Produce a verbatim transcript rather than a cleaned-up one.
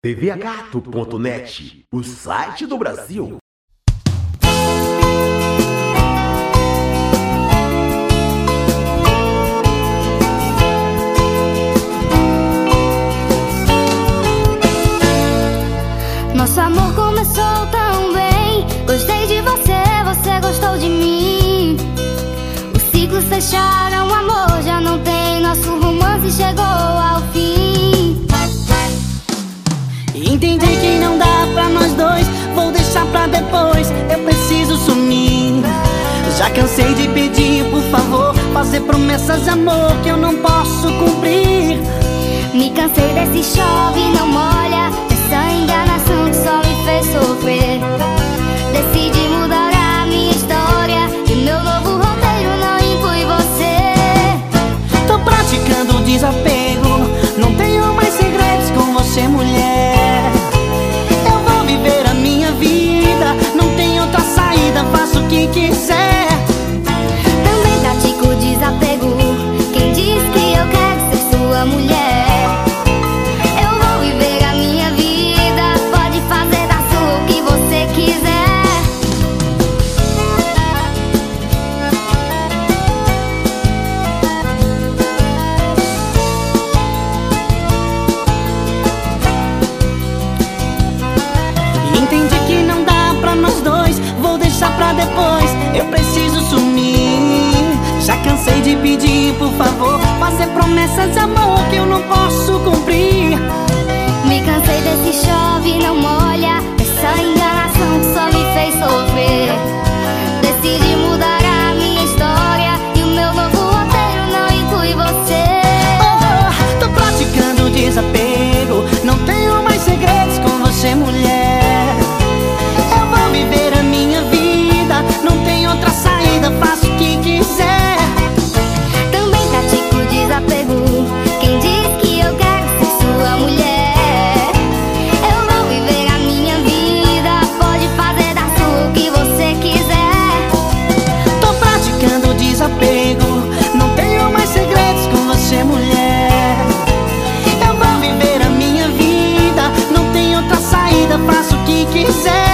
T V A gato ponto net, o site do Brasil. Nosso amor começou tão bem. Gostei de você, você gostou de mim. Os ciclos fecharam, o amor já não tem. Nosso romance chegou ao fim. Entendi que não dá pra nós dois, vou deixar pra depois, eu preciso sumir. Já cansei de pedir, por favor, fazer promessas de amor que eu não posso cumprir. Me cansei desse chove e não molha, essa enganação que só me fez sofrer. Decidi mudar a minha história e meu novo roteiro não inclui você. Tô praticando o desapego, não tenho mais segredos com você, mulher. Eu vou viver a minha vida, não tem outra saída, faço o que quiser. Também pratico o desapego, quem diz que eu quero ser sua mulher. Entendi que não dá pra nós dois, vou deixar pra depois, eu preciso sumir. Já cansei de pedir, por favor, fazer promessas de amor que eu não posso cumprir. Me cansei desse chove e não molha, essa enganação que só me fez sofrer. Decidi mudar a minha história e o meu novo roteiro não inclui você. Oh, tô praticando o desapego, não tenho mais segredos com você, mulher. Eu vou viver a minha vida, não tem outra saída, faço o que quiser. Também pratico o desapego, quem diz que eu quero ser sua mulher. Eu vou viver a minha vida, pode fazer da sua o que você quiser. Tô praticando o desapego, não tenho mais segredos com você, mulher. Eu vou viver a minha vida, não tem outra saída, faço o que quiser.